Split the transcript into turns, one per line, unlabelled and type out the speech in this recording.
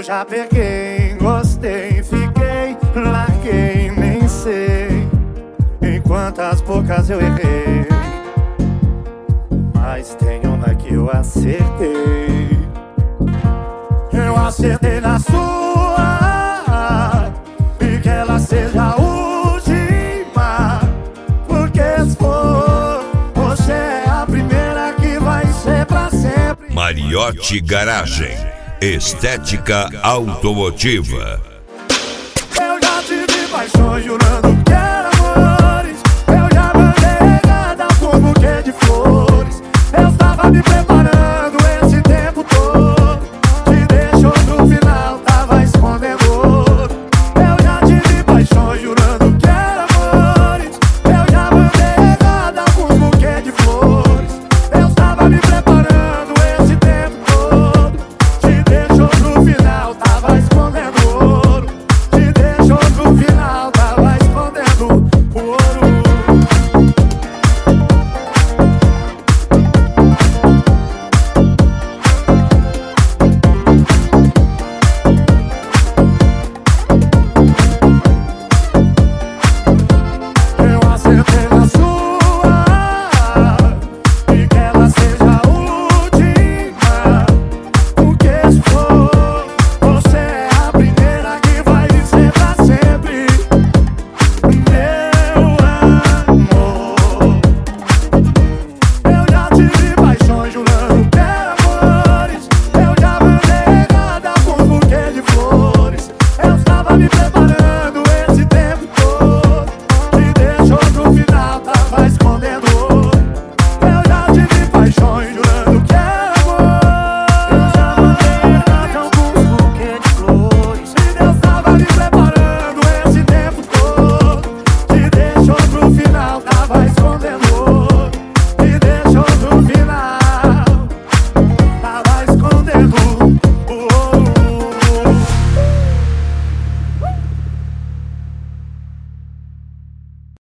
Eu já peguei, gostei, fiquei, larguei, nem sei em quantas bocas eu errei, mas tem uma que eu acertei. Eu acertei na sua, e que ela seja a última, porque se for, você é a primeira que vai ser pra sempre.
Mariotti Garagem, estética automotiva.
Eu já tive paixões jurando